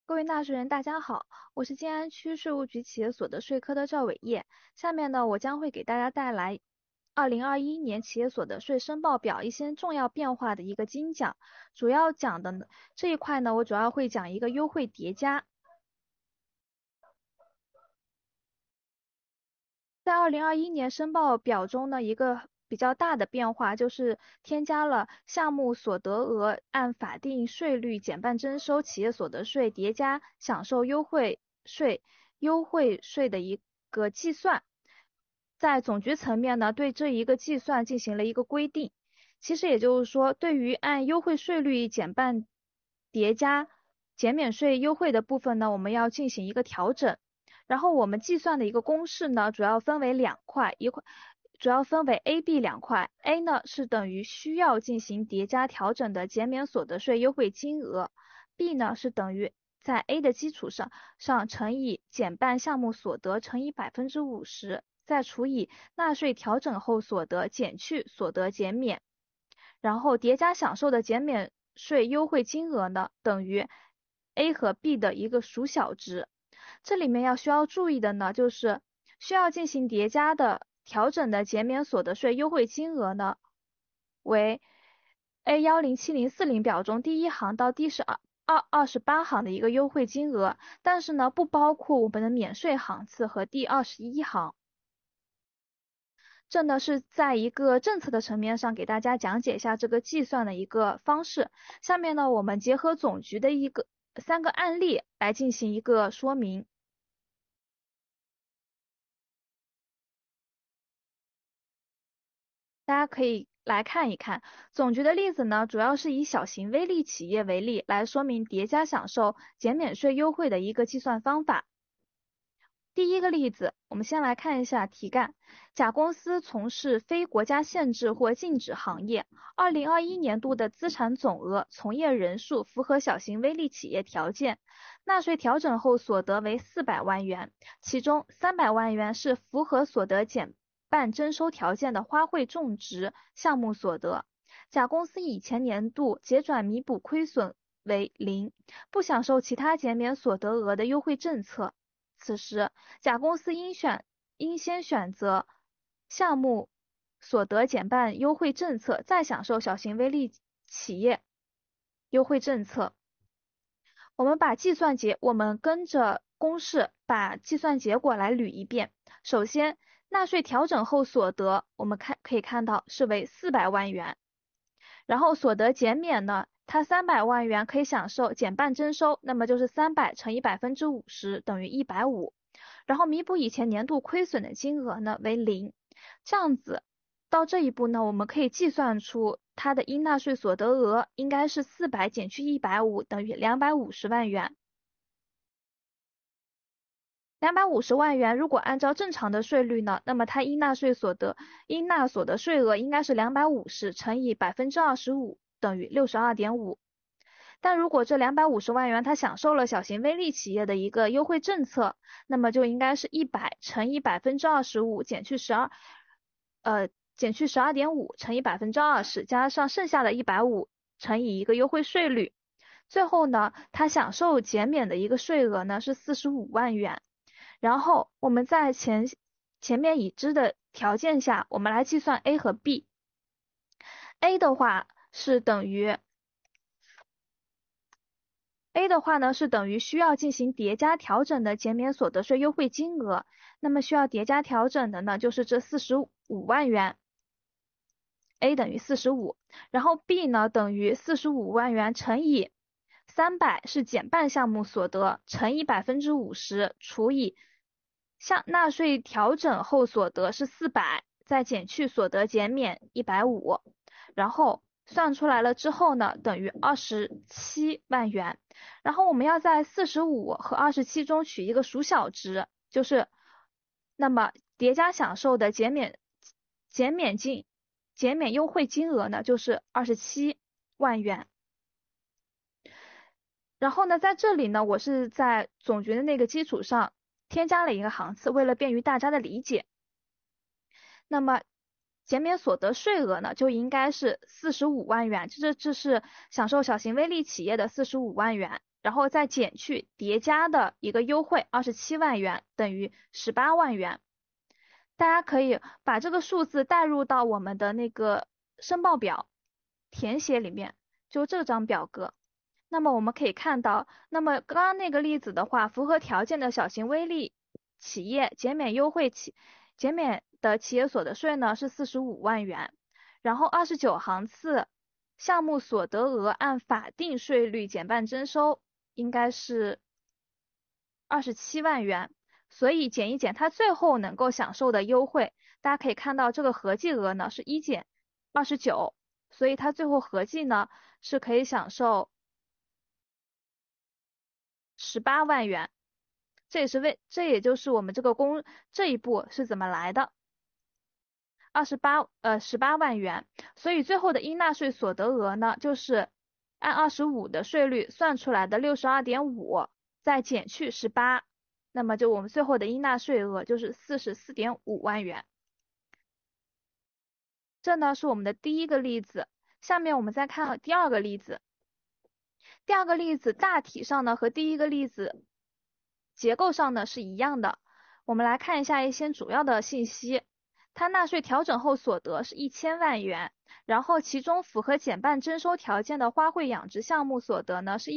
各位纳税人，大家好，我是静安区税务局企业所得税科的赵伟业。下面呢，我将会给大家带来2021年企业所得税申报表一些重要变化的一个精讲。主要讲的呢这一块呢，我主要会讲一个优惠叠加。在2021年申报表中呢，一个比较大的变化就是添加了项目所得额按法定税率减半征收企业所得税叠加享受优惠税的一个计算。在总局层面呢，对这一个计算进行了一个规定。其实也就是说，对于按优惠税率减半叠加减免税优惠的部分呢，我们要进行一个调整。然后我们计算的一个公式呢，主要分为两块，主要分为 A、B 两块。A 呢是等于需要进行叠加调整的减免所得税优惠金额，B 呢是等于在 A 的基础上乘以减半项目所得乘以50%，再除以纳税调整后所得减去所得减免，然后叠加享受的减免税优惠金额呢等于 A 和 B 的一个属小值。这里面需要注意的呢，就是需要进行叠加的调整的减免所得税优惠金额呢，为 A10740表中第一行到第28行的一个优惠金额，但是呢，不包括我们的免税行次和第21行。这呢是在一个政策的层面上给大家讲解一下这个计算的一个方式。下面呢，我们结合总局的3个案例来进行一个说明。大家可以来看一看，总局的例子呢，主要是以小型微利企业为例，来说明叠加享受减免税优惠的一个计算方法。第一个例子，我们先来看一下题干。甲公司从事非国家限制或禁止行业，2021年度的资产总额、从业人数符合小型微利企业条件，纳税调整后所得为400万元，其中300万元是符合所得减半征收条件的花卉种植项目所得。甲公司以前年度结转弥补亏损为0，不享受其他减免所得额的优惠政策。此时，甲公司应先选择项目所得减半优惠政策，再享受小型微利企业优惠政策。我们跟着公式把计算结果来捋一遍。首先，纳税调整后所得，我们可以看到是为400万元。然后所得减免呢，它300万元可以享受减半征收，那么就是300乘以50%等于150。然后弥补以前年度亏损的金额呢为0。这样子到这一步呢，我们可以计算出它的应纳税所得额应该是400减去150等于250万元。250万元如果按照正常的税率呢，那么它应纳所得税额应该是250乘以25%等于62.5。但如果这250万元它享受了小型微利企业的一个优惠政策，那么就应该是100乘以25%减去12.5乘以20%，加上剩下的150乘以一个优惠税率。最后呢，它享受减免的一个税额呢是45万元。然后我们在前面已知的条件下，我们来计算 A 和 B。A 的话呢是等于需要进行叠加调整的减免所得税优惠金额，那么需要叠加调整的呢就是这45万元。A 等于45，然后 B 呢等于45万元乘以300是减半项目所得乘以50%除以纳税调整后所得是400，再减去所得减免150，然后算出来了之后呢，等于27万元。然后我们要在45和27中取一个属小值，就是那么叠加享受的减免优惠金额呢，就是27万元。然后呢，在这里呢，我是在总局的那个基础上添加了一个行次，为了便于大家的理解。那么减免所得税额呢，就应该是45万元，这是享受小型微利企业的45万元。 然后再减去叠加的一个优惠27万元，等于18万元。大家可以把这个数字带入到我们的那个申报表填写里面，就这张表格。那么我们可以看到，那么刚刚那个例子的话，符合条件的小型微利企业减免的企业所得税呢是45万元，然后29行次项目所得额按法定税率减半征收应该是27万元，所以减一减，它最后能够享受的优惠，大家可以看到这个合计额呢是1减29，所以它最后合计呢是可以享受18万元。这也就是我们这一步是怎么来的，18万元，所以最后的应纳税所得额呢，就是按25的税率算出来的62.5，再减去18，那么就我们最后的应纳税额就是44.5万元。这呢是我们的第一个例子，下面我们再看第二个例子。第二个例子大体上呢和第一个例子结构上呢是一样的。我们来看一下一些主要的信息。它纳税调整后所得是1000万元，然后其中符合减半征收条件的花卉养殖项目所得呢是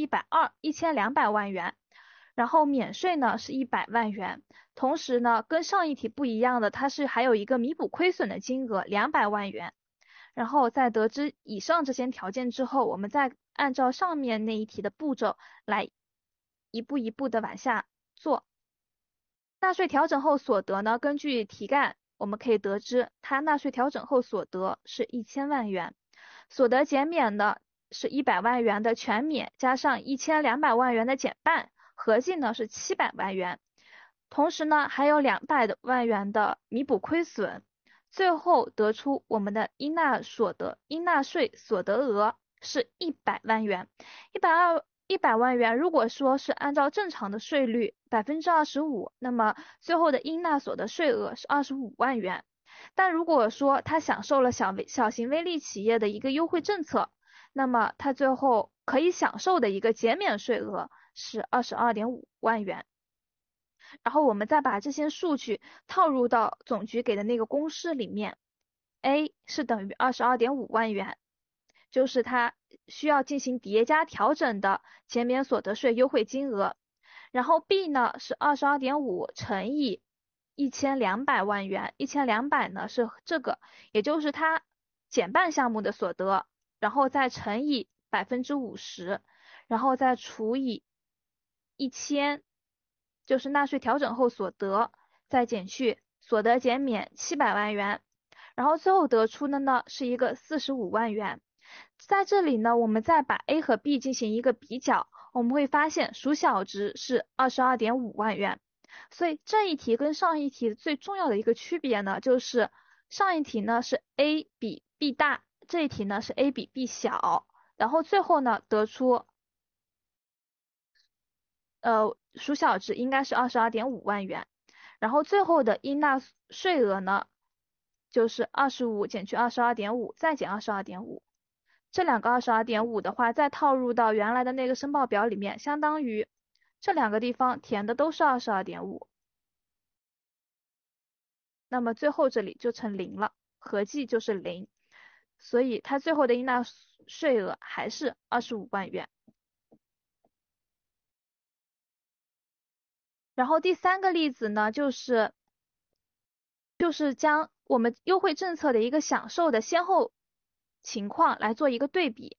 1200万元，然后免税呢是100万元。同时呢，跟上一题不一样的，它是还有一个弥补亏损的金额200万元。然后在得知以上这些条件之后，我们再按照上面那一题的步骤来一步一步的往下做。纳税调整后所得呢，根据题干我们可以得知，它纳税调整后所得是1000万元，所得减免呢是100万元的全免，加上1200万元的减半，合计呢是700万元。同时呢，还有200万元的弥补亏损。最后得出我们的应纳税所得额是100万元。100万元，如果说是按照正常的税率25%，那么最后的应纳所得税额是25万元。但如果说他享受了小型微利企业的一个优惠政策，那么他最后可以享受的一个减免税额是22.5万元。然后我们再把这些数据套入到总局给的那个公式里面 ，A 是等于22.5万元，就是它需要进行叠加调整的减免所得税优惠金额。然后 B 呢是22.5乘以1200万元，1200呢是这个，也就是它减半项目的所得，然后再乘以50%，然后再除以1000。就是纳税调整后所得，再减去所得减免700万元，然后最后得出的呢是一个45万元。在这里呢，我们再把 A 和 B 进行一个比较，我们会发现属小值是22.5万元。所以这一题跟上一题最重要的一个区别呢，就是上一题呢是 A 比 B 大，这一题呢是 A 比 B 小，然后最后呢得出属小值应该是22.5万元，然后最后的应纳税额呢，就是25减去22.5，再减22.5，这两个22.5的话，再套入到原来的那个申报表里面，相当于这两个地方填的都是22.5，那么最后这里就成0了，合计就是0，所以它最后的应纳税额还是25万元。然后第三个例子呢，就是将我们优惠政策的一个享受的先后情况来做一个对比。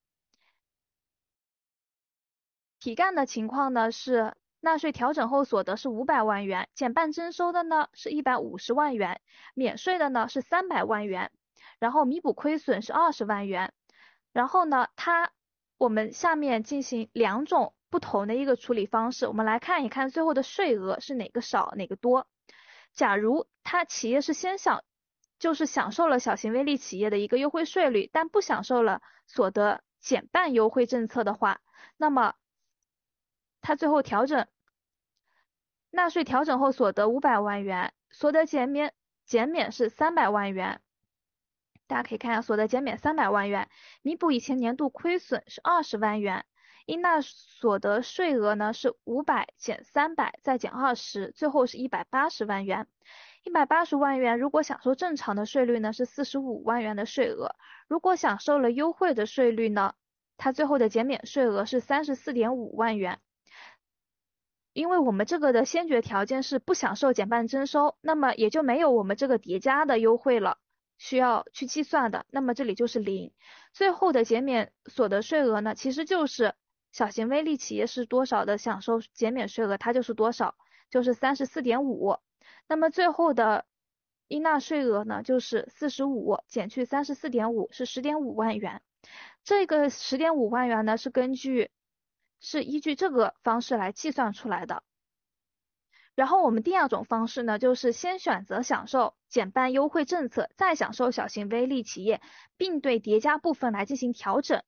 题干的情况呢是纳税调整后所得是500万元，减半征收的呢是150万元，免税的呢是300万元，然后弥补亏损是20万元。然后呢，我们下面进行2种不同的一个处理方式，我们来看一看最后的税额是哪个少哪个多。假如企业是就是享受了小型微利企业的一个优惠税率，但不享受了所得减半优惠政策的话，那么它最后纳税调整后所得500万元，所得减免是300万元。大家可以看一下所得减免300万元，弥补以前年度亏损是20万元， 应纳所得税额呢是500减300再减20，最后是180万元。180万元如果享受正常的税率呢是45万元的税额，如果享受了优惠的税率呢，它最后的减免税额是34.5万元。因为我们这个的先决条件是不享受减半征收，那么也就没有我们这个叠加的优惠了，需要去计算的，那么这里就是0。最后的减免所得税额呢，其实就是小型微利企业是多少的享受减免税额，它就是多少，就是34.5。那么最后的应纳税额呢，就是45减去34.5是10.5万元。这个10.5万元呢，是依据这个方式来计算出来的。然后我们第二种方式呢，就是先选择享受减半优惠政策，再享受小型微利企业，并对叠加部分来进行调整。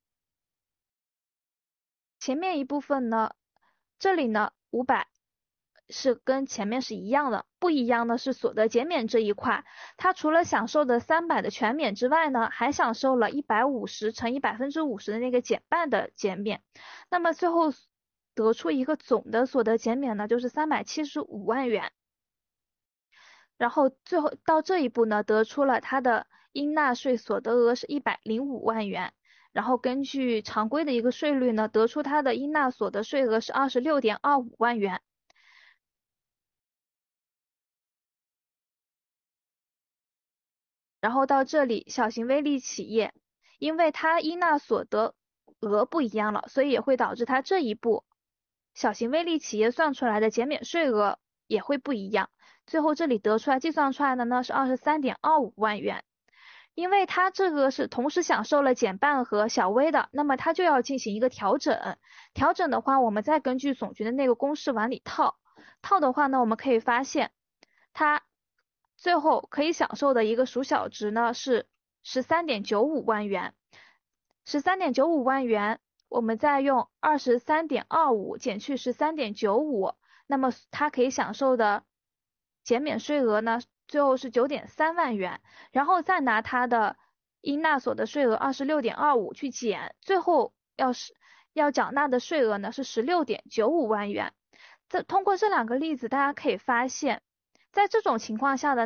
前面一部分呢，这里呢500是跟前面是一样的，不一样的是所得减免这一块，它除了享受的300的全免之外呢，还享受了150乘以50%的那个减半的减免。那么最后得出一个总的所得减免呢，就是375万元。然后最后到这一步呢，得出了它的应纳税所得额是105万元。然后根据常规的一个税率呢，得出它的应纳所得税额是26.25万元。然后到这里，小型微利企业，因为它应纳所得额不一样了，所以也会导致它这一步小型微利企业算出来的减免税额也会不一样。最后这里得出来计算出来的呢是23.25万元。因为它这个是同时享受了减半和小微的，那么它就要进行一个调整。调整的话，我们再根据总局的那个公式往里套。套的话呢，我们可以发现，它最后可以享受的一个属小值呢是13.95万元。13.95万元，我们再用23.25减去13.95，那么它可以享受的减免税额呢，最后是9.3万元，然后再拿它的应纳所得税额26.25去减，最后要缴纳的税额呢是16.95万元。通过这两个例子，大家可以发现，在这种情况下，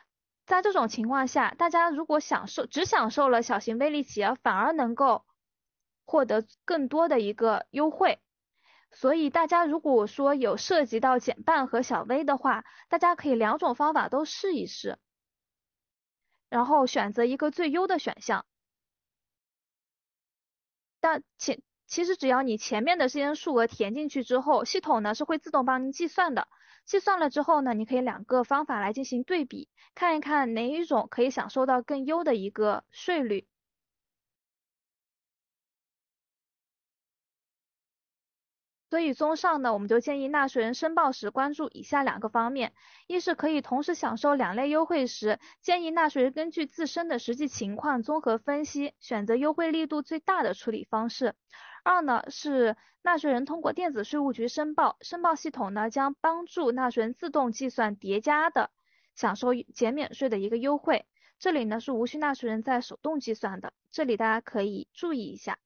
大家如果只享受了小型微利企业，反而能够获得更多的一个优惠。所以大家如果说有涉及到减半和小微的话，大家可以两种方法都试一试，然后选择一个最优的选项。其实只要你前面的这些数额填进去之后，系统呢是会自动帮你计算的。计算了之后呢，你可以两个方法来进行对比，看一看哪一种可以享受到更优的一个税率。所以综上呢，我们就建议纳税人申报时关注以下两个方面：一是可以同时享受两类优惠时，建议纳税人根据自身的实际情况综合分析，选择优惠力度最大的处理方式。二呢是纳税人通过电子税务局申报，申报系统呢将帮助纳税人自动计算叠加的享受减免税的一个优惠。这里呢是无需纳税人再手动计算的，这里大家可以注意一下。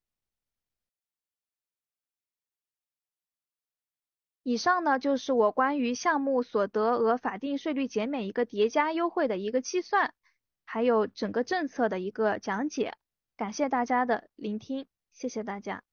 以上呢就是我关于项目所得额法定税率减免一个叠加优惠的一个计算，还有整个政策的一个讲解。感谢大家的聆听，谢谢大家。